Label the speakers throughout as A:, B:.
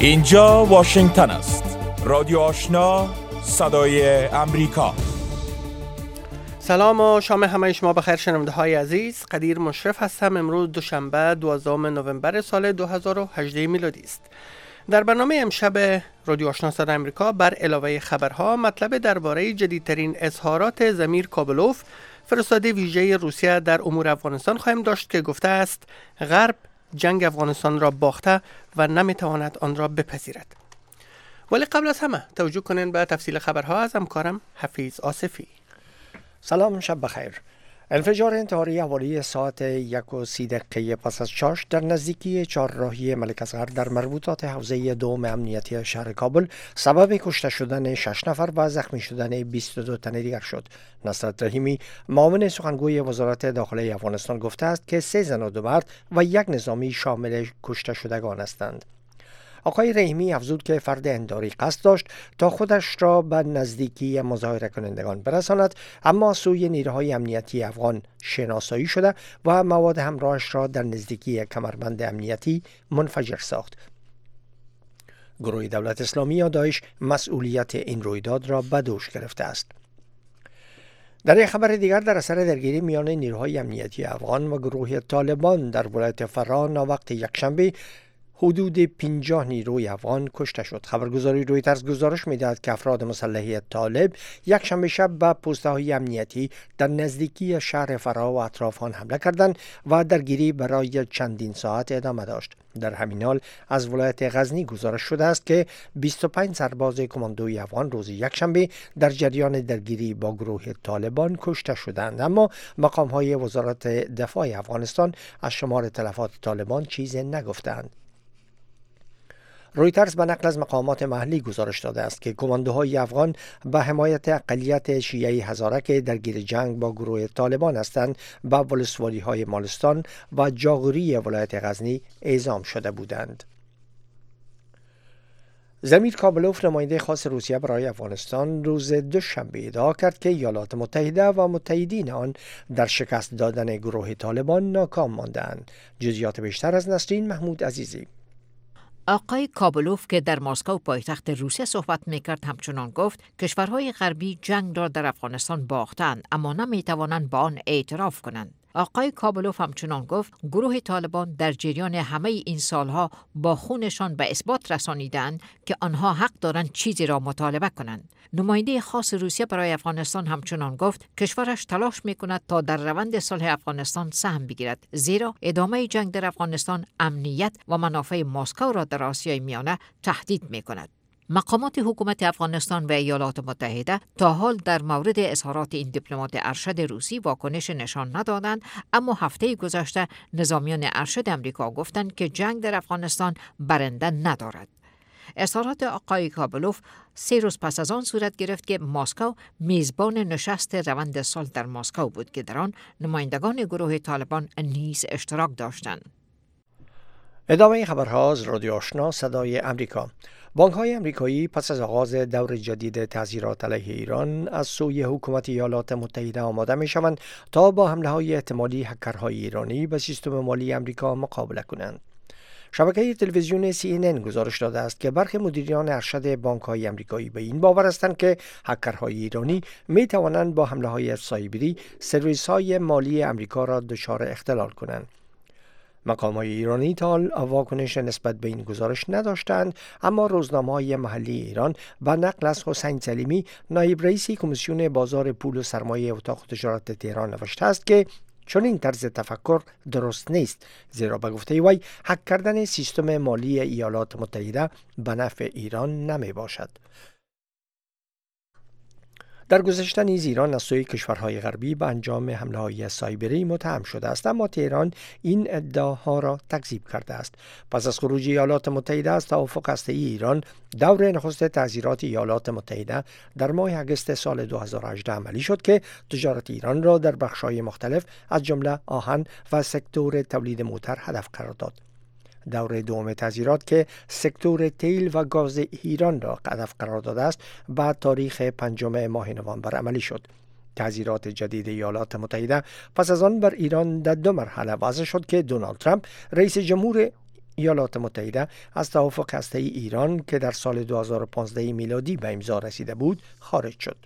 A: اینجا واشنگتن است. رادیو آشنا، صدای امریکا.
B: سلام و شام همه شما بخیر شنونده های عزیز. قدیر مشرف هستم. امروز دوشنبه 12 نوامبر سال 2018 میلادی است. در برنامه امشب رادیو آشنا صدای امریکا بر علاوه خبرها مطلب درباره جدیدترین اظهارات زمیر کابلوف، فرستاده ویژه روسیه در امور افغانستان خواهیم داشت که گفته است غرب جنگ افغانستان را باخته و نمیتواند آن را بپذیرد. ولی قبل از همه توجه کنین به تفصیل خبرها از همکارم حفیظ آصفی.
C: سلام، شب بخیر. انفجار انتحاری حوالی ساعت 1:30 پس از چاش در نزدیکی چهارراهی ملک اصغر در مربوطات حوزه دوم امنیتی شهر کابل سبب کشته شدن 6 نفر و زخمی شدن 22 تن دیگر شد. نصرت رحیمی، معاون سخنگوی وزارت داخله افغانستان، گفته است که 3 زن و 2 مرد و 1 نظامی شامل کشته شدگان هستند. آقای رحیمی افزود که فرد انحاری قصد داشت تا خودش را به نزدیکی مظاهره کنندگان برساند، اما سوی نیروهای امنیتی افغان شناسایی شده و مواد همراهش را در نزدیکی کمربند امنیتی منفجر ساخت. گروه دولت اسلامی یا داعش مسئولیت این رویداد را به دوش گرفته است. در یک خبر دیگر، در اثر درگیری میان نیروهای امنیتی افغان و گروه طالبان در ولایت فرا ناوقت یکشنبه حدود 50 نیروی افغان کشته شد. خبرگزاری رویترز گزارش می‌دهد که افراد مسلح طالب یک شنبه شب به پست‌های امنیتی در نزدیکی شهر فرا و اطراف آن حمله کردند و درگیری برای چندین ساعت ادامه داشت. در همین حال از ولایت غزنی گزارش شده است که 25 سرباز کماندوی افغان روز یکشنبه در جریان درگیری با گروه طالبان کشته شدند، اما مقام‌های وزارت دفاع افغانستان از شمار تلفات طالبان چیزی نگفتند. رویترز به نقل از مقامات محلی گزارش داده است که کماندوهای افغان به حمایت اقلیت شیعه هزاره که درگیر جنگ با گروه طالبان هستند به ولسوالی‌های مالستان و جاغوری ولایت غزنی اعزام شده بودند. زمیر کابلوف، نماینده خاص روسیه برای افغانستان، روز دوشنبه ادعا کرد که ایالات متحده و متحدین آن در شکست دادن گروه طالبان ناکام مانده‌اند. جزئیات بیشتر از نسرین محمود عزیزی.
D: آقای کابلوف که در مسکو پایتخت روسیه صحبت میکرد همچنان گفت کشورهای غربی جنگ را در افغانستان باختند اما نمیتوانند با آن اعتراف کنند. آقای کابلوف همچنان گفت گروه طالبان در جریان همه این سالها با خونشان به اثبات رسانیدند که آنها حق دارند چیزی را مطالبه کنند. نماینده خاص روسیه برای افغانستان همچنان گفت کشورش تلاش میکند تا در روند صلح افغانستان سهم بگیرد، زیرا ادامه جنگ در افغانستان امنیت و منافع مسکو را در آسیای میانه تهدید میکند. مقامات حکومت افغانستان و ایالات متحده تا حال در مورد اظهارات این دیپلمات ارشد روسی واکنش نشان ندادند، اما هفته گذشته نظامیان ارشد امریکا گفتند که جنگ در افغانستان برنده ندارد. اظهارات آقای کابلوف 3 روز پس از آن صورت گرفت که مسکو میزبان نشست روند صلح در مسکو بود که در آن نمایندگان گروه طالبان نیز اشتراک داشتند.
C: ادامه خبرها از رادیو آشنا صدای امریکا. بانک‌های امریکایی پس از آغاز دور جدید تعزیرات علیه ایران از سوی حکومت ایالات متحده آماده می‌شوند تا با حمله‌های احتمالی هکرهای ایرانی به سیستم مالی امریکا مقابله کنند. شبکه تلویزیون CNN گزارش داده است که برخی مدیران ارشد بانک‌های امریکایی به این باور هستند که هکرهای ایرانی می‌توانند با حمله‌های سایبری سرویس‌های مالی امریکا را دچار اختلال کنند. مقام‌های ایرانی تا حال واکنش نسبت به این گزارش نداشتند، اما روزنامه‌های محلی ایران با نقل از حسین سلیمی، نایب رئیس کمیسیون بازار پول و سرمایه اتاق تجارت تهران، نوشته است که چون این طرز تفکر درست نیست، زیرا به گفته وی هک کردن سیستم مالی ایالات متحده به نفع ایران نمی باشد. در گذشته نیز ایران از سوی کشورهای غربی به انجام حمله‌های سایبری متهم شده است، اما تهران این ادعاها را تکذیب کرده است. پس از خروج ایالات متحده از توافق هسته‌ای ایران، دور نخست تعزیرات ایالات متحده در ماه اگست سال 2018 عملی شد که تجارت ایران را در بخش‌های مختلف از جمله آهن و سکتور تولید موتر هدف قرار داد. دور دوم تعزیرات که سکتور تیل و گاز ایران را هدف قرار داده است، بعد تاریخ 5 ماه نوامبر عملی شد. تعزیرات جدید ایالات متحده پس از آن بر ایران در 2 مرحله وضع شد که دونالد ترامپ رئیس جمهور ایالات متحده از توافق هسته‌ای ایران که در سال 2015 میلادی به امضا رسیده بود خارج شد.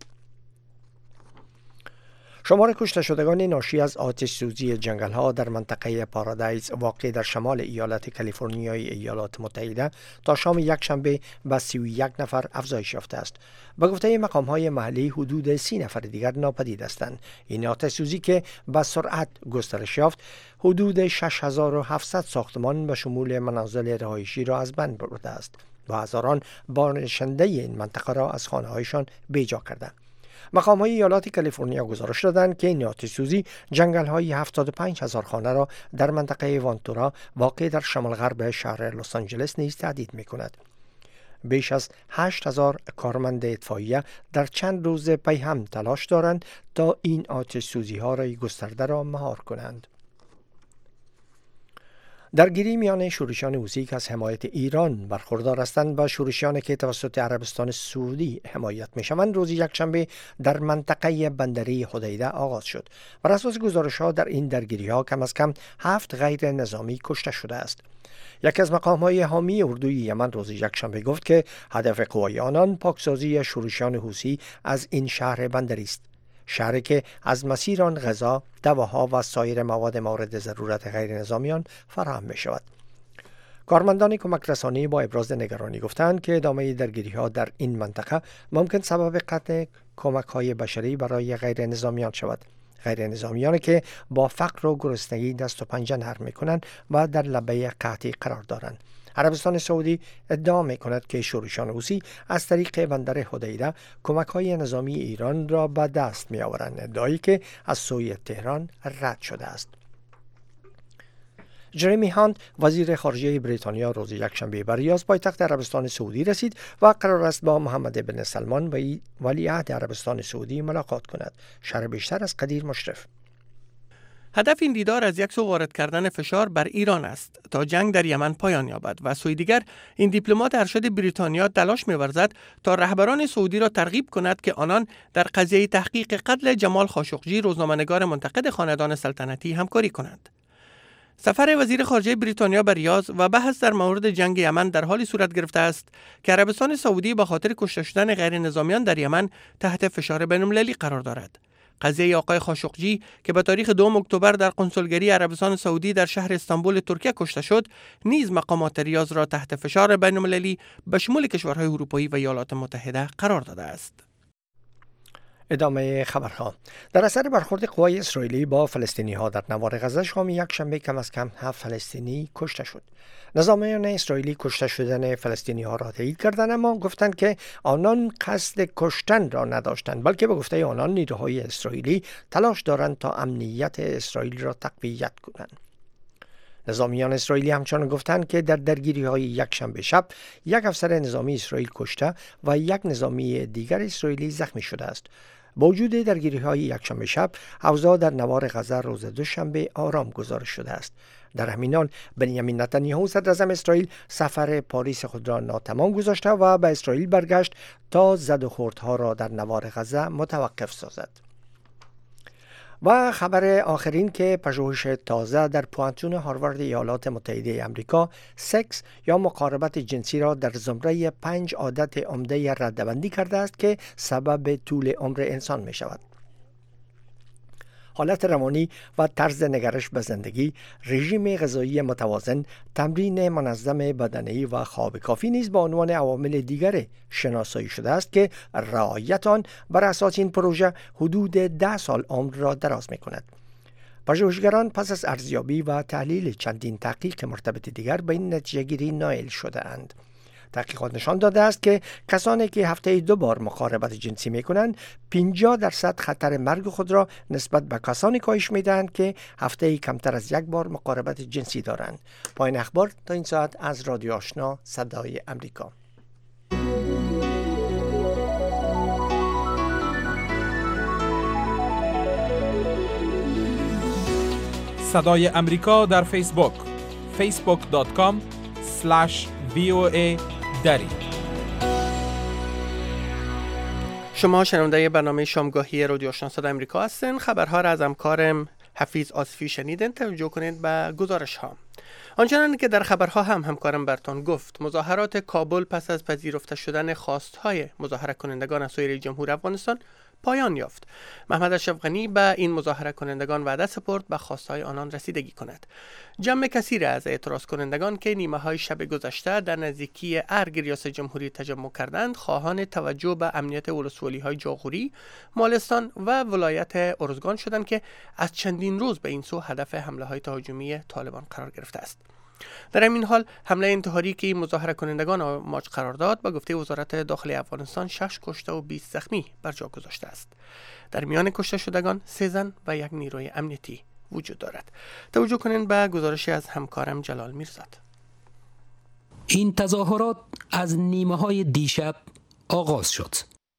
C: شمار کشته شدگان ناشی از آتش سوزی جنگل ها در منطقه پارادایز واقع در شمال ایالت کالیفرنیای ایالات متحده تا شام یکشنبه به 31 نفر افزایش یافته است. به گفته مقام های محلی حدود 30 نفر دیگر ناپدید هستند. این آتش سوزی که به سرعت گسترش یافت حدود 6700 ساختمان به شمول منازل رهایشی را از بین برده است و هزاران باشنده این منطقه را از خانه هایشان بیجا کرده. مقام های ایالات کالیفرنیا گزارش دادند که این آتش سوزی جنگل های 75,000 خانه را در منطقه وانتورا واقع در شمال غرب شهر لس آنجلس نیز تهدید می کند. بیش از 8,000 کارمند اطفائیه در چند روز پی هم تلاش دارند تا این آتش سوزی ها را گسترده را مهار کنند. درگیری میان شورشیان حوثی که از حمایت ایران برخوردار هستند و شورشیانی که توسط عربستان سعودی حمایت میشوند روز یکشنبه در منطقه بندری حدیده آغاز شد. بر اساس گزارش‌ها در این درگیری‌ها کم از کم 7 غیر نظامی کشته شده است. یکی از مقام‌های حامی اردوی یمن روز یکشنبه گفت که هدف قوای آنان پاکسازی شورشیان حوثی از این شهر بندری است. شهری که از مسیر آن غذا، دواها و سایر مواد مورد ضرورت غیر نظامیان فراهم می شود. کارمندان کمک رسانی با ابراز نگرانی گفتند که ادامه درگیری ها در این منطقه ممکن سبب قطع کمک های بشری برای غیر نظامیان شود. غیر نظامیانی که با فقر و گرسنگی دست و پنجه نرم می کنند و در لبه قحطی قرار دارند. عربستان سعودی ادعا می کند که شورشیان حوثی از طریق بندر حدیده کمک های نظامی ایران را به دست می آورند، ادعایی که از سوی تهران رد شده است. جریمی هانت وزیر خارجه بریتانیا روز یکشنبه به ریاض پایتخت عربستان سعودی رسید و قرار است با محمد بن سلمان ولیعهد عربستان سعودی ملاقات کند. شرح بیشتر از قدیر مشرف.
B: هدف این دیدار از یک سو وارد کردن فشار بر ایران است تا جنگ در یمن پایان یابد و سوی دیگر این دیپلمات ارشد بریتانیا تلاش می‌ورزد تا رهبران سعودی را ترغیب کند که آنان در قضیه تحقیق قتل جمال خاشقجی روزنامه‌نگار منتقد خاندان سلطنتی همکاری کنند. سفر وزیر خارجه بریتانیا به ریاض و بحث در مورد جنگ یمن در حالی صورت گرفته است که عربستان سعودی به خاطر کشته شدن غیر نظامیان در یمن تحت فشار بین‌المللی قرار دارد. قضیه آقای خاشقجی که به تاریخ 2 اکتبر در قنسولگری عربستان سعودی در شهر استانبول ترکیه کشته شد، نیز مقامات ریاض را تحت فشار بین‌المللی به شمول کشورهای اروپایی و ایالات متحده قرار داده است.
C: ادامه خبرها. در اثر برخورد قوای اسرائیلی با فلسطینی ها در نوار غزه شام یکشنبه کم از کم 7 فلسطینی کشته شد. نظامیان اسرائیلی کشته شدن فلسطینی ها را تایید کردند، اما گفتند که آنان قصد کشتن را نداشتند، بلکه به گفته آنان نیروهای اسرائیلی تلاش دارند تا امنیت اسرائیل را تقویت کنند. نظامیان اسرائیلی همچنان گفتند که در درگیری‌های یکشنبه شب یک افسر نظامی اسرائیل کشته و یک نظامی دیگر اسرائیلی زخمی شده است. با وجود درگیری‌های یکشنبه شب، اوضاع در نوار غزه روز دوشنبه آرام گزارش شده است. در همین حال بنیامین نتانیاهو صدراعظم اسرائیل سفر پاریس خود را ناتمام گذاشته و به اسرائیل برگشت تا زد و خوردها را در نوار غزه متوقف سازد. و خبر آخرین که پژوهش تازه در پوانتون هاروارد ایالات متحده آمریکا سکس یا مقاربت جنسی را در زمره 5 عادت عمده رده‌بندی کرده است که سبب طول عمر انسان می شود. حالت روانی و طرز نگرش به زندگی، رژیم غذایی متوازن، تمرین منظم بدنی و خواب کافی نیز به عنوان عوامل دیگر شناسایی شده است که رعایت آن بر اساس این پروژه حدود 10 سال عمر را دراز می کند. پژوهشگران پس از ارزیابی و تحلیل چندین تحقیق مرتبط دیگر به این نتیجه گیری نائل شده اند. تحقیقات نشان داده است که کسانی که هفته 2 بار مقاربت جنسی می کنند 50% خطر مرگ خود را نسبت به کسانی کاهش می دهند که هفته کمتر از 1 بار مقاربت جنسی دارند. پایان اخبار تا این ساعت از رادیو آشنا صدای امریکا.
A: صدای امریکا در فیسبوک facebook.com/VOA دری.
B: شما شنونده برنامه شامگاهی رادیو آشنا صدای امریکا هستین. خبرها را از همکارم حفیظ آصفی شنیدین. توجه کنید به گزارش ها. آنچنان که در خبرها هم همکارم برتان گفت، مظاهرات کابل پس از پذیرفته شدن خواستهای مظاهره کنندگان از سوی جمهوری افغانستان پایان یافت. محمد اشرف غنی به این مظاهره کنندگان وعده سپرد به خواستهای آنان رسیدگی کند. جمع کثیر از اعتراض کنندگان که نیمه های شب گذشته در نزدیکی ارگ ریاست جمهوری تجمع کردند، خواهان توجه به امنیت ولسوالی های جاغوری، مالستان و ولایت ارزگان شدند که از چندین روز به این سو هدف حمله های تهاجمی طالبان قرار گرفته است. در همین حال حمله انتحاری که مظاهره کنندگان آماج قرار داد، به گفته وزارت داخلی افغانستان 6 کشته و 20 زخمی بر جا گذاشته است. در میان کشته شدگان 3 زن و 1 نیروی امنیتی وجود دارد. توجه کنید به گزارشی از همکارم جلال میرزاد.
E: این تظاهرات از نیمه های دیشب آغاز شد.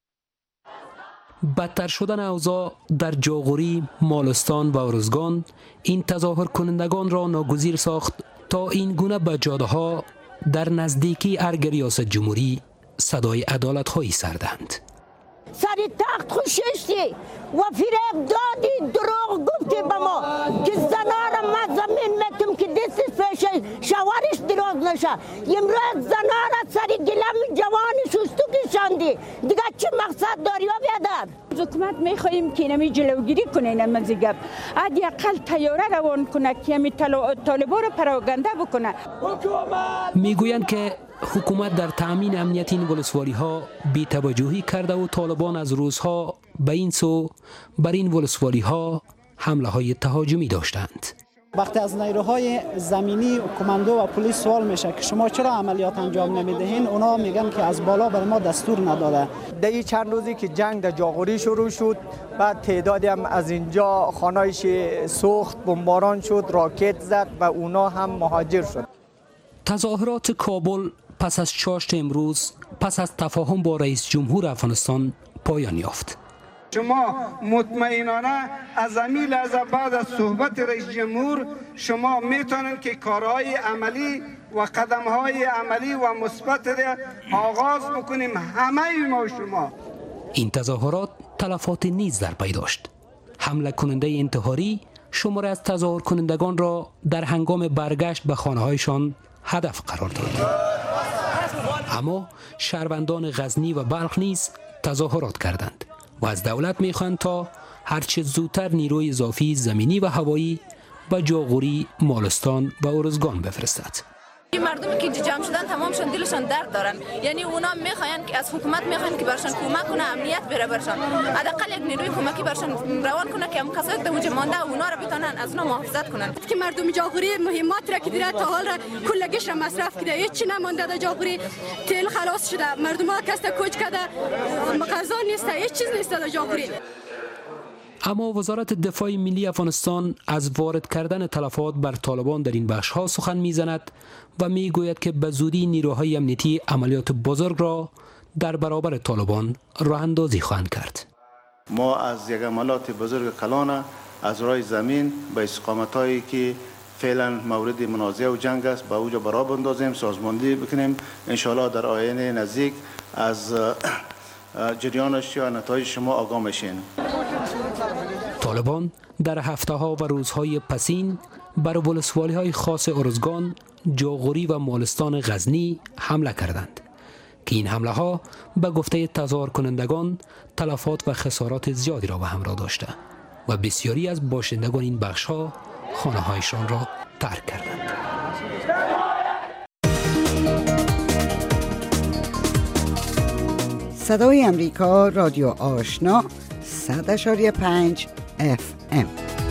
E: بدتر شدن اوضاع در جاغوری، مالستان و ارزگان این تظاهر کنندگان را ناگزیر ساخت تا این گونه به جاده ها در نزدیکی ارگ ریاست جمهوری صدای عدالت هایی سر دهند.
F: سری تخت خوششتی و فریب دادی، دروغ گفتی به ما که زنا را ما زمین میتم که دستش پیش شوارش دروغ نشه. امروز زنا را سری گلم جوانی شستو کشاندی، دیگه چی مقصد داری و بیادر؟ حکومت میخواییم که نمی جلوگیری کنه نمازی گپ، حداقل تیاره روان کنه که همی طالبا را پراگنده بکنه.
E: میگویند که حکومت در تامین امنیت این ولسوالی ها بی توجهی کرده و طالبان از روزها به این سو بر این ولسوالی ها حمله های تهاجمی داشتند.
G: وقتی از نیروهای زمینی و کماندو و پلیس سوال میشه که شما چرا عملیات انجام نمیدهین، اونا میگن که از بالا بر ما دستور نداده.
H: در این چند روزی که جنگ در جاغوری شروع شد، بعد تعدادی هم از اینجا خانه‌اش سوخت، بمباران شد، راکت زد و اونا هم مهاجر شد.
E: تظاهرات کابل پس از چاشت امروز پس از تفاهم با رئیس جمهور افغانستان پایان یافت.
I: شما مطمئنانه از همین لحظه بعد از صحبت رئیس جمهور شما میتونید که کارهای عملی و قدمهای عملی و مثبت را آغاز بکنیم، همه ما شما.
E: این تظاهرات تلفات نیز در پی داشت. حمله کننده انتحاری شماره از تظاهر کنندگان را در هنگام برگشت به خانه‌هایشان هدف قرار داد. اما شهروندان غزنی و بلخ نیز تظاهرات کردند و از دولت میخواهند تا هرچه زودتر نیروی اضافی زمینی و هوایی به جاغوری، مالستان و ارزگان بفرستد.
J: این مردمی که جمع شدن تمامشون دلشون درد دارن، یعنی اونا میخواین که از حکومت میخواین که برشان کمک کنه، امنیت بره برشان، حداقل یک نیروی کمکی برشان روان کنه که هم کسایی که وجود مانده اونا رو بتونن از اونا محافظت کنن. که مردم جاغوری مهمات را که دیره تا حال را کلگیش را مصرف کرده، هیچ چی نمانده در جاغوری، تیل خلاص شده، مردم ها کسته کوچ کرده، غذا نیست، هیچ چیز نیست در جاغوری.
E: اما وزارت دفاع ملی افغانستان از وارد کردن تلفات بر طالبان در این بخش‌ها سخن می‌زند و می‌گوید که به زودی نیروهای امنیتی عملیات بزرگ را در برابر طالبان راه اندازی خواهند کرد.
K: ما از یک عملیات بزرگ کلان از راه زمین به استقامت‌هایی که فعلا مورد منازعه و جنگ است به اوج برآ بندازیم، سازماندهی بکنیم. انشاءالله در آینده نزدیک از جریانش یا نتایج شما آگاه میشین.
E: طالبان در هفته‌ها و روزهای پسین بر ولسوالی‌های خاص ارزگان، جاغوری و مالستان غزنی حمله کردند که این حمله‌ها به گفته تظاهر کنندگان تلفات و خسارات زیادی را به همراه داشته و بسیاری از باشندگان این بخش‌ها خانه‌هایشان را ترک کردند.
L: صدای امریکا، رادیو آشنا، 100.5 FM.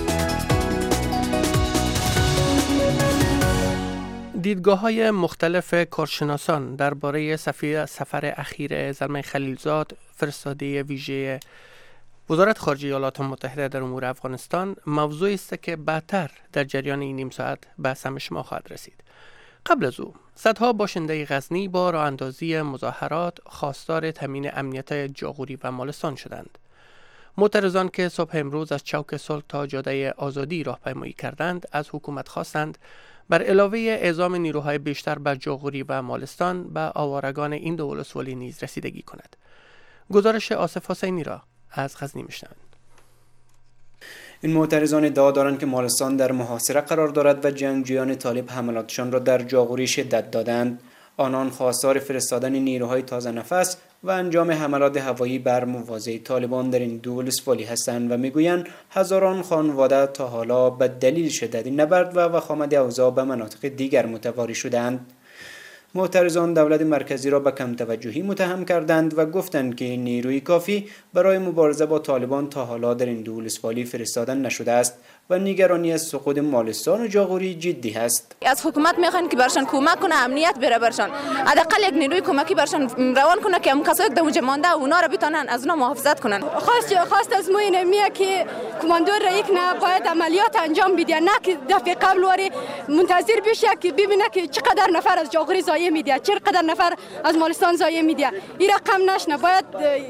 B: دیدگاه‌های مختلف کارشناسان درباره سفر اخیر زلمه خلیلزاد، فرستاده ویژه وزارت خارجه ایالات متحده در امور افغانستان، موضوعی است که بعدتر در جریان این نیم ساعت به سمع شما خواهد رسید. قبل از او صدها باشنده غزنی با راه اندازی مظاهرات خواستار تامین امنیت جاغوری و مالستان شدند. معترضان که صبح امروز از چوک صلح تا جاده آزادی راهپیمایی کردند، از حکومت خواستند بر علاوه اعزام نیروهای بیشتر بر جاغوری و مالستان به آوارگان این دو ولسوالی نیز رسیدگی کند. گزارش آصف حسینی را از غزنی میشنوید.
M: این معترضان ادعا دارند که مالستان در محاصره قرار دارد و جنگجویان طالب حملاتشان را در جاغوری شدت دادند. آنان خواستار فرستادن نیروهای تازه نفس و انجام حملات هوایی بر مواضع طالبان در این دو ولسوالی هستند و میگویند هزاران خانواده تا حالا به دلیل شدت نبرد و وخامت اوضاع به مناطق دیگر متواری شدند. معترضان دولت مرکزی را به کم توجهی متهم کردند و گفتند که نیروی کافی برای مبارزه با طالبان تا حالا در این دو ولسوالی فرستاده نشده است و نگرانی از سقوط مالستان و جاغوری جدی است.
J: از حکومت میخوان که برشان کمک کنه، امنیت بره برشان، حداقل یک نیروی کمکی برشان روان کنه که هم کسایی که اونجا مانده اونا را بتونن از اونا محافظت کنن.
N: خواست از ما اینه که کماندور را یک نه باید عملیات انجام بده، نه که دفعه قبل وری منتظر بشه که ببینه که چقدر نفر از جاغوری ضایع میده، چقدر نفر از مالستان ضایع میده. این رقم نشنه، باید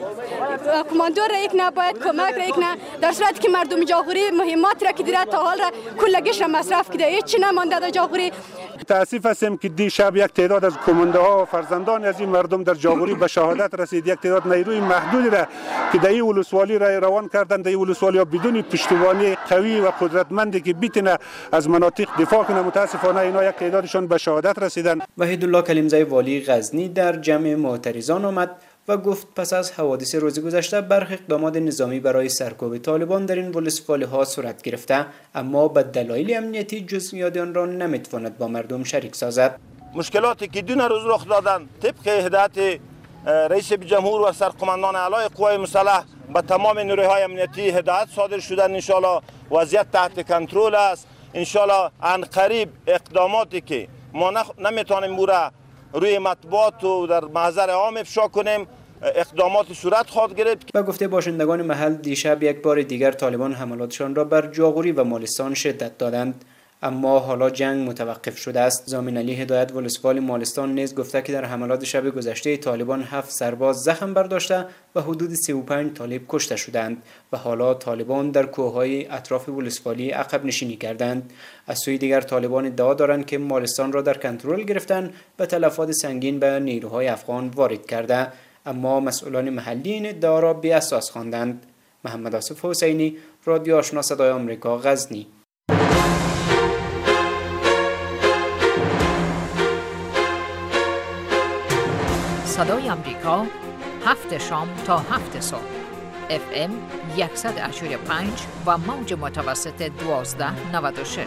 N: کماندور را یک نه باید کمک را یک نه، در صورتی که مردم جاغوری مهمات را که تا حال را کلگیش را مصرف کرده، هیچ چی نمانده در جاغوری.
O: تاسف هستیم که دیشب یک تعداد از کمانده ها و فرزندان از این مردم در جاغوری به شهادت رسید. یک تعداد نیروی محدودی را که در این ولسوالی را روان کردند. در این ولسوالی ها بدون پشتیبانی قوی و قدرتمندی که بتونه از مناطق دفاع کنه، متاسفانه اینا یک تعدادشان به شهادت رسیدند.
M: وحیدالله کلیمزی والی غزنی در جمع معترضان آمد و گفت پس از حوادث روز گذشته برخی اقدامات نظامی برای سرکوب طالبان در این ولسوالی ها صورت گرفته، اما به دلایل امنیتی جزئیات آن را نمیتواند با مردم شریک سازد.
P: مشکلاتی که دو روز رخ دادند طبق هدایت رئیس جمهور و سرقماندان اعلی قوای مسلح به تمام نیروهای امنیتی هدایت صادر شده. ان شاء الله وضعیت تحت کنترل است. ان شاء الله ان قریب اقداماتی که ما نمیتونیم برای روی مطبوعات و در محضر عام افشا کنیم، اقدامات صورت خواهد گرفت.
M: و گفته باشندگان محل دیشب یک بار دیگر طالبان حملاتشان را بر جاغوری و مالستان شدت دادند، اما حالا جنگ متوقف شده است. زامن علی هدایت ولسوالی مالستان نیز گفته که در حملات شب گذشته طالبان 7 سرباز زخم برداشته و حدود 35 طالب کشته شدند و حالا طالبان در کوههای اطراف ولسوالی عقب نشینی کردند. از سوی دیگر طالبان ادعا دارند که مالستان را در کنترل گرفتن و تلفات سنگین به نیروهای افغان وارد کرده، اما مسئولان محلی این ادعا را بی اساس خواندند. محمد آصف حسینی، رادیو آشنا صدای آمریکا، غزنی.
D: صدای آمریکا 7 شام تا 7 صبح FM 100.5 و موج متوسط 1296.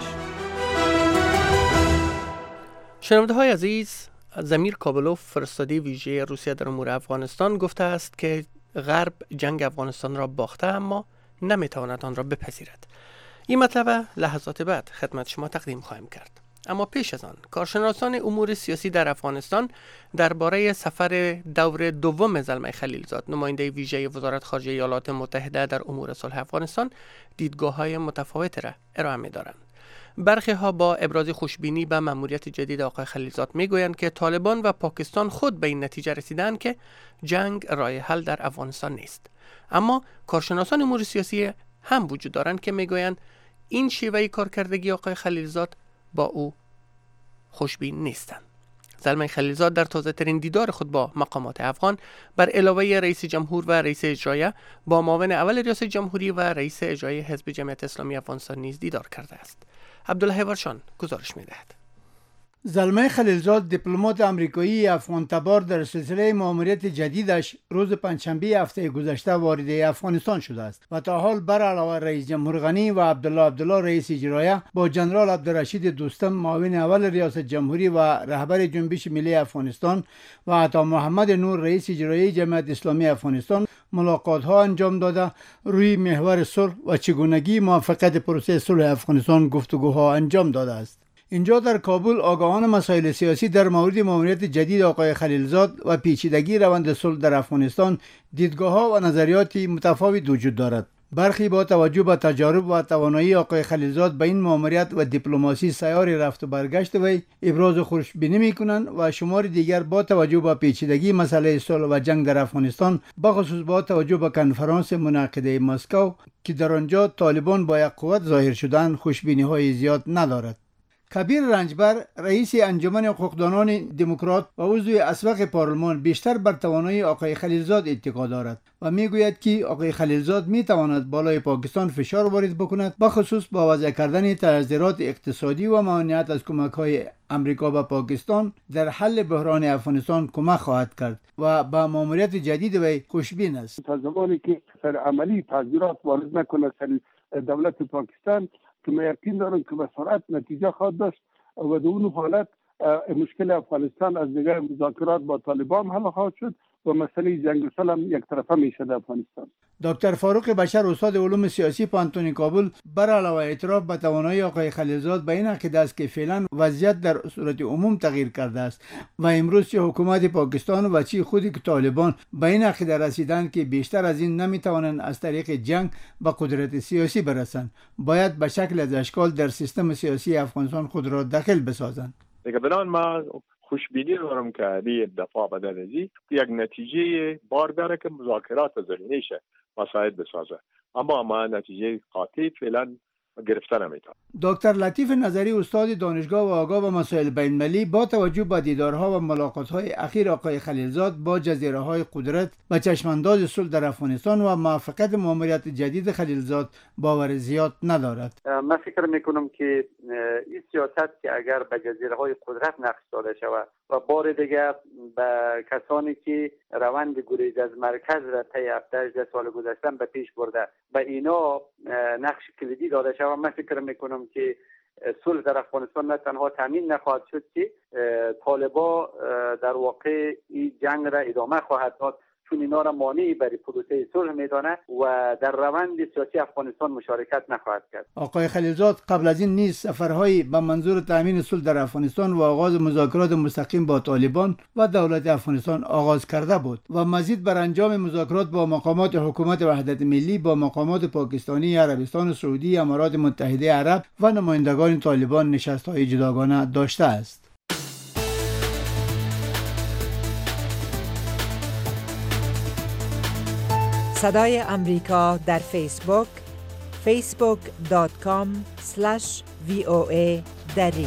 B: شنونده های عزیز، زمیر کابلوف فرستاده ویژه روسیه در امور افغانستان گفته است که غرب جنگ افغانستان را باخته اما نمیتواند آن را بپذیرد. این مطلب لحظات بعد خدمت شما تقدیم خواهیم کرد. اما پیش از آن کارشناسان امور سیاسی در افغانستان درباره سفر دور دوم زلمه خلیلزاد، نماینده ویژه وزارت خارجه ایالات متحده در امور صلح افغانستان، دیدگاه‌های متفاوتی را ارائه می‌دارند. برخی ها با ابراز خوشبینی به مأموریت جدید آقای خلیلزاد میگویند که طالبان و پاکستان خود به این نتیجه رسیدند که جنگ راه حل در افغانستان نیست. اما کارشناسان امور سیاسی هم وجود دارند که میگویند این شیوه کارکردگی آقای خلیلزاد با او خوشبین نیستند. زلمه خلیلزاد در تازه ترین دیدار خود با مقامات افغان بر علاوه رئیس جمهور و رئیس اجرایی با معاون اول ریاست جمهوری و رئیس اجرایی حزب جمعیت اسلامی افغانستان نیز دیدار کرده است. عبدالله ورشان گزارش می‌دهد.
Q: زلمه خلیلزاد دیپلمات آمریکایی افغان تبار در سلسله مأموریت جدیدش روز پنجشنبه هفته گذشته وارد افغانستان شده است و تا حال بر علاوه رئیس جمهور غنی و عبدالله رئیس اجرایی با جنرال عبدالرشید دوستم معاون اول ریاست جمهوری و رهبر جنبش ملی افغانستان و عطا محمد نور رئیس اجرایی جمعیت اسلامی افغانستان ملاقات ها انجام داده روی محور صلح و چگونگی موفقیت پروسه صلح افغانستان گفتگوها انجام داده است. اینجا در کابل آگاهان مسائل سیاسی در مورد مأموریت جدید آقای خلیلزاد و پیچیدگی روند صلح در افغانستان دیدگاه‌ها و نظریاتی متفاوت وجود دارد. برخی با توجه به تجارب و توانایی آقای خلیلزاد به این مأموریت و دیپلماسی سیار رفت و برگشت وی ابراز خوشبینی می‌کنند و شمار دیگر با توجه به پیچیدگی مسئله صلح و جنگ در افغانستان بخصوص با توجه به کنفرانس منعقده مسکو که در آنجا طالبان با یک قوت ظاهر شدن خوشبینی‌های زیاد ندارد. کبیر رنجبر رئیس انجمن حقوقدانان دموکرات و عضو اسبق پارلمان بیشتر بر توانایی آقای خلیلزاد اتکا دارد و میگوید که آقای خلیلزاد میتواند بالای پاکستان فشار وارد بکند بخصوص با وضع کردن تعذیرات اقتصادی و ممانعت از کمک‌های امریکا به پاکستان در حل بحران افغانستان کمک خواهد کرد و با ماموریت جدید وی خوشبین است.
R: تا زمانی که سر عملی تعذیرات وارد نکنه سر دولت پاکستان که من یقین دارم که به سرعت نتیجه خواهد داشت و در اون حالت مشکل افغانستان از دیگر مذاکرات با طالبان حل خواهد شد و مسئله جنگ سل هم یک طرفه میشه در افغانستان.
Q: دکتر فاروق بشر استاد علوم سیاسی پانتون کابل بر علاوه اعتراف به توانایی آقای خلیلزاد به این عقیده است که فعلا وضعیت در صورت عموم تغییر کرده است و امروز چه حکومت پاکستان و چه خودی که طالبان به این عقیده رسیدند که بیشتر از این نمیتوانند از طریق جنگ به قدرت سیاسی برسند، باید به شکل از اشکال در سیستم سیاسی افغانستان خود را دخل بسازند.
S: دیگه بنان ما خوشبینی دارم که این دفعه بدل ازی یک نتیجه بار داره که مذاکرات زمینیشه مساعد بسازه، اما ما نتیجه قاطع فعلا گرفته نمیتونه.
Q: دکتر لطیف نظری استاد دانشگاه و آگاه به مسائل بین‌المللی با توجه به دیدارها و ملاقات‌های اخیر آقای خلیلزاد با جزیره‌های قدرت به چشمانداز صلح در افغانستان و موافقت ماموریت جدید خلیلزاد باور زیاد ندارد.
T: من فکر میکنم که این سیاست که اگر به جزیره‌های قدرت نقش داده شود و بار دیگر به کسانی که روند گریز از مرکز را طی 18 سال گذشته به پیش برده به اینا نقش کلیدی داده شود، من فکر میکنم که صلح در افغانستان نه تنها تامین نخواهد شد که طالبان در واقع این جنگ را ادامه خواهد داد، چون اینا را مانعی برای پروسه صلح میدانه و در روند سیاسی افغانستان مشارکت نخواهد کرد.
Q: آقای خلیلزاد قبل از این نیز سفرهایی به منظور تامین صلح در افغانستان و آغاز مذاکرات مستقیم با طالبان و دولت افغانستان آغاز کرده بود و مزید بر انجام مذاکرات با مقامات حکومت وحدت ملی با مقامات پاکستانی، عربستان سعودی، امارات متحده عرب و نمایندگان طالبان نشست‌های جداگانه داشته است.
D: صدای امریکا در فیسبوک facebook.com/VOA دری.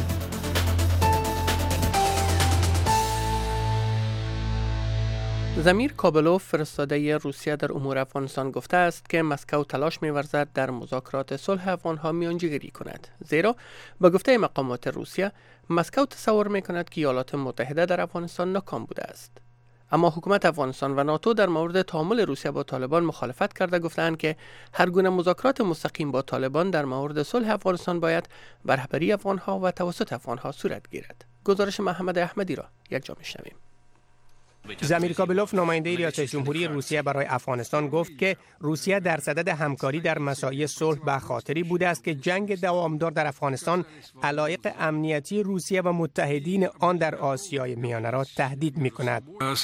B: زمیر کابلوف فرستاده روسیه در امور افغانستان گفته است که مسکو تلاش می‌ورزد در مذاکرات صلح افغان‌ها میانجیگری کند، زیرا با گفته مقامات روسیه مسکو تصور می‌کند که ایالات متحده در افغانستان ناکام بوده است. اما حکومت افغانستان و ناتو در مورد تعامل روسیه با طالبان مخالفت کرده گفتند که هر گونه مذاکرات مستقیم با طالبان در مورد صلح افغانستان باید بر رهبری افغان‌ها و توسط افغان‌ها صورت گیرد. گزارش محمد احمدی را یک جا می‌شنویم.
U: زمیر کابلوف نماینده ریاست جمهوری روسیه برای افغانستان گفت که روسیه در صدد همکاری در مسائل صلح به خاطری بوده است که جنگ دوامدار در افغانستان علایق امنیتی روسیه و متحدین آن در آسیای میانه را تهدید می‌کند.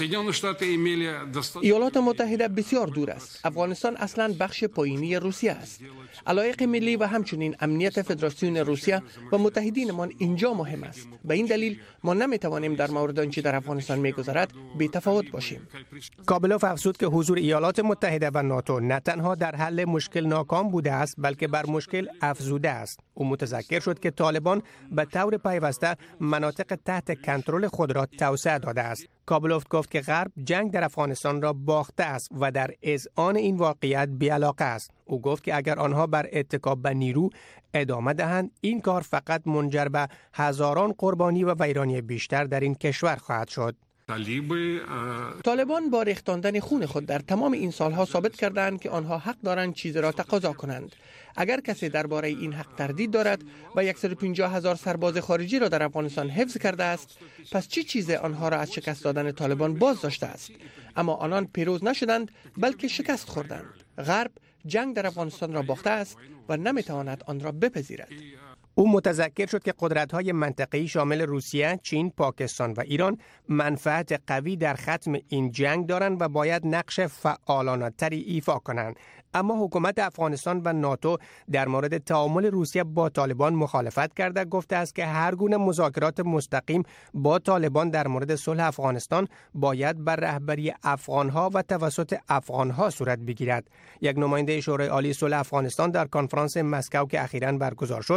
B: ایالات متحده بسیار دور است. افغانستان اصلاً بخش پایینی روسیه است. علایق ملی و همچنین امنیت فدراسیون روسیه و متحدینمان اینجا مهم است. به این دلیل ما نمی‌توانیم در مورد آنچه در افغانستان می‌گذرد تفاوت باشیم.
U: کابلوف افزود که حضور ایالات متحده و ناتو نه تنها در حل مشکل ناکام بوده است بلکه بر مشکل افزوده است. او متذکر شد که طالبان به طور پیوسته مناطق تحت کنترل خود را توسعه داده است. کابلوف گفت که غرب جنگ در افغانستان را باخته است و در اذعان این واقعیت بی‌علاقه است. او گفت که اگر آنها بر اتکا به نیرو ادامه دهند این کار فقط منجر به هزاران قربانی و ویرانی بیشتر در این کشور خواهد شد.
B: طالبان با ریختاندن خون خود در تمام این سالها ثابت کردند که آنها حق دارند چیزی را تقاضا کنند. اگر کسی درباره این حق تردید دارد و 150,000 سرباز خارجی را در افغانستان حفظ کرده است، پس چه چیزی آنها را از شکست دادن طالبان باز داشته است؟ اما آنان پیروز نشدند بلکه شکست خوردند. غرب جنگ در افغانستان را باخته است و نمیتواند آن را بپذیرد.
U: او متذکر شد که قدرت‌های منطقه‌ای شامل روسیه، چین، پاکستان و ایران منفعت قوی در ختم این جنگ دارند و باید نقش فعالانه‌تری ایفا کنند. اما حکومت افغانستان و ناتو در مورد تعامل روسیه با طالبان مخالفت کرده گفته است که هر گونه مذاکرات مستقیم با طالبان در مورد صلح افغانستان باید بر رهبری افغانها و توسط افغانها صورت بگیرد. یک نماینده شورای عالی صلح افغانستان در کنفرانس مسکو که اخیراً برگزار شد گفت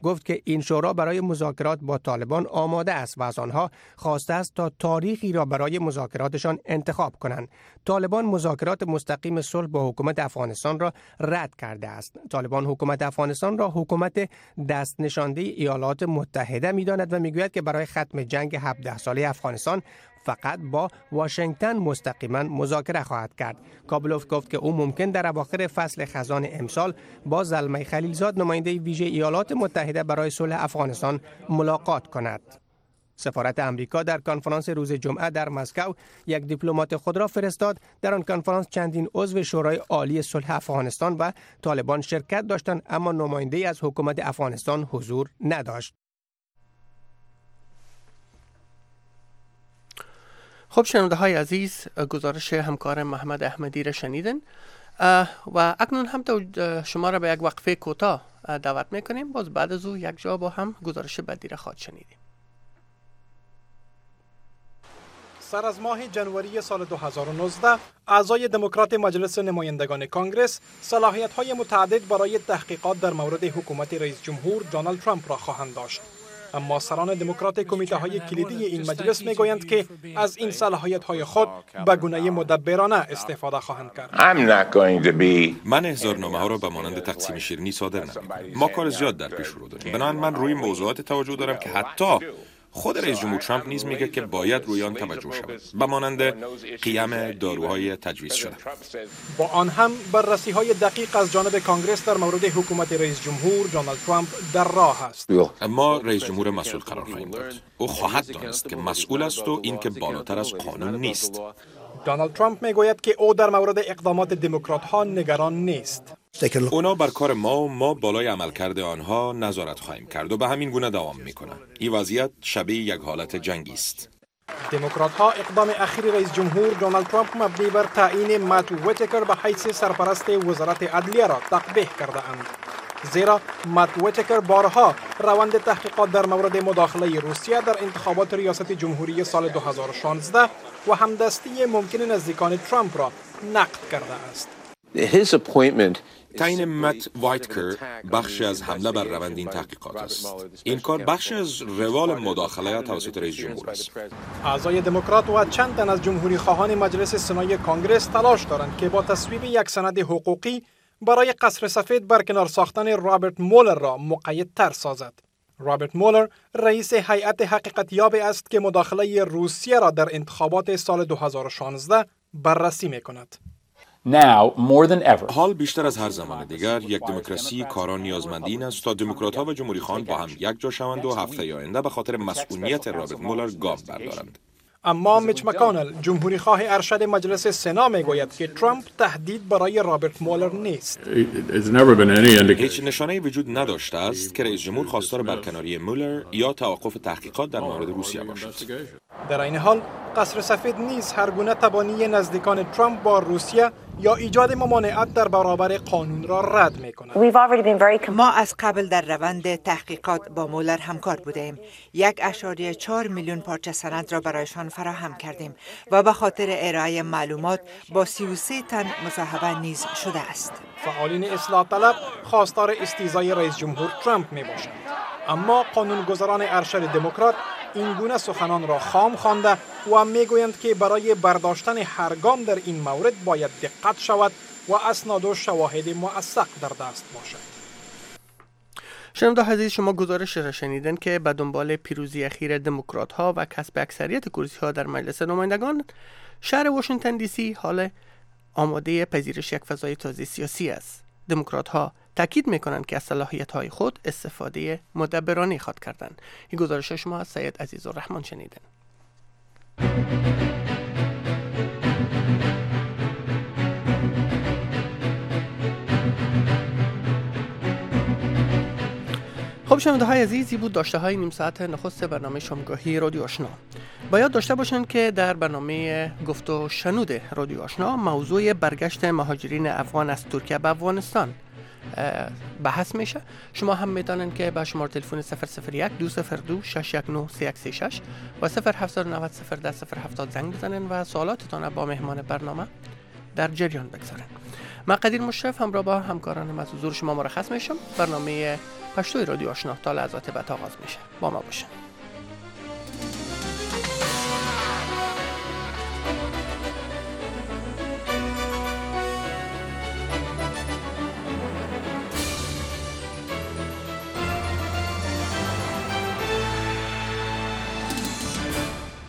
U: گفت که این شورا برای مذاکرات با طالبان آماده است و از آنها خواسته است تا تاریخی را برای مذاکراتشان انتخاب کنند. طالبان مذاکرات مستقیم صلح با حکومت افغانستان را رد کرده است. طالبان حکومت افغانستان را حکومت دست نشانده ایالات متحده می‌داند و می‌گوید که برای ختم جنگ 17 ساله افغانستان فقط با واشنگتن مستقیما مذاکره خواهد کرد. کابلوف گفت که او ممکن در اواخر فصل خزان امسال با زلمه خلیلزاد نماینده ویژه ایالات متحده برای صلح افغانستان ملاقات کند. سفارت امریکا در کنفرانس روز جمعه در مسکو یک دیپلمات خود را فرستاد. در آن کنفرانس چندین عضو شورای عالی صلح افغانستان و طالبان شرکت داشتند، اما نماینده‌ای از حکومت افغانستان حضور نداشت.
B: خب شنونده های عزیز، گزارش همکار محمد احمدی را شنیدن و اکنون هم شما را به یک وقفه کوتاه دعوت میکنیم. باز بعد از او یک جا با هم گزارش بعدی را خواهد شنیدیم.
C: سر از ماه جنوری سال 2019 اعضای دموکرات مجلس نمایندگان کانگرس صلاحیت‌های متعدد برای تحقیقات در مورد حکومت رئیس جمهور دونالد ترامپ را خواهند داشت. اما سران دموکرات کمیته‌های کلیدی این مجلس می‌گویند که از این صلاحیت‌های خود به گونه مدبرانه استفاده خواهند کرد.
V: من احضارنامه‌ها را به مانند تقسیم شیرینی صادر نمی‌کنم. ما کار زیاد در پیش رو داریم. بنابراین من روی موضوعات توجه دارم که حتی خود رئیس جمهور ترامپ نیز میگه که باید روی آن توجه شود، به مانند قیم داروهای تجویز شده.
C: با آن هم بررسی‌های دقیق از جانب کانگرس در مورد حکومت رئیس جمهور دونالد ترامپ در راه است.
V: اما رئیس جمهور مسئول قرار خواهیم داد. او خواهد دانست که مسئول است و این که بالاتر از قانون نیست.
C: دونالد ترامپ میگوید که او در مورد اقدامات دموکرات‌ها نگران نیست.
V: اونا بر کار ما و ما بالای عملکرد آنها نظارت خواهیم کرد و به همین گونه دوام میکنن. این وضعیت شبیه یک حالت جنگی است.
C: دموکرات‌ها اقدام اخیر رئیس جمهور دونالد ترامپ مبنی بر تعیین مات ویتکر به حیث سرپرست وزارت عدلیه را تقبیح کرده اند. زیرا مات ویتکر بارها روند تحقیقات در مورد مداخله روسیه در انتخابات ریاست جمهوری سال 2016 و همدستی ممکن نزدیکان ترامپ را نقد کرده است.
V: تعیین مت وایتکر بخشی از حمله بر روند این تحقیقات است. این کار بخشی از روال مداخله توسط رئیس جمهور است.
C: اعضای دموکرات و چند تن از جمهوری خواهان مجلس سنای کانگرس تلاش دارند که با تصویب یک سند حقوقی برای قصر سفید برکنار ساختن رابرت مولر را مقیدتر سازد. رابرت مولر رئیس هیئت حقیقتیاب است که مداخله روسیه را در انتخابات سال 2016 بررسی می‌کند.
V: حال بیشتر از هر زمان دیگر یک دموکراسی کاران نیازمندی این است تا دموکرات‌ها و جمهوری خواهان با هم یک جا شوند و هفته آینده به خاطر مسئولیت رابرت مولر گام بردارند.
C: اما میچ مکانل جمهوری خواه ارشد مجلس سنا میگوید که ترامپ تهدید برای رابرت مولر نیست.
V: هیچ نشانه‌ای وجود نداشته است که رئیس جمهور خواستار برکناری مولر یا توقف تحقیقات در مورد روسیه باشد.
C: در این حال قصر سفید نیز هر گونه تبانی نزدیکان ترامپ با روسیه یا ایجاد ممانعت در برابر قانون را رد می‌کند.
W: ما از قبل در روند تحقیقات با مولر همکار بودیم. 1.4 میلیون پارچه سند را برایشان فراهم کردیم و به خاطر ارائه معلومات با 33 تن مصاحبه نیز شده است.
C: فعالین اصلاح طلب خواستار استیضای رئیس جمهور ترامپ میباشند. اما قانونگذاران ارشد دموکرات این گونه سخنان را خام خوانده و میگویند که برای برداشتن هر گام در این مورد باید دقت شود و اسناد و شواهد موثق در دست باشد.
B: شنونده عزیز، شما گزارش را شنیدن که به دنبال پیروزی اخیر دموکرات ها و کسب اکثریت کرسی ها در مجلس نمایندگان، شهر واشنگتن دی سی حال آماده پذیرش یک فضای تازه سیاسی است. دموکرات ها تاکید میکنند که از صلاحیت های خود استفاده مدبرانه خود کردند. این گزارش شما از سید عزیزالرحمن شنیدن. خب شنونده های عزیزی بود داشته های نیم ساعت نخست برنامه شامگاهی رادیو آشنا. باید داشته باشند که در برنامه گفت و شنود رادیو آشنا موضوع برگشت مهاجرین افغان از ترکیه به افغانستان بحث میشه. شما هم میتونن که به شماره تلفن 001 202 619 3136 و 0790 010 070 زنگ بزنن و سوالاتتان با مهمان برنامه در جریان بگذارن. من قدیر مشرف همراه با همکاران من حضور شما مرخص میشم. برنامه پشتوی رادیو آشنا تا لحظات بعد آغاز میشه. با ما باشین.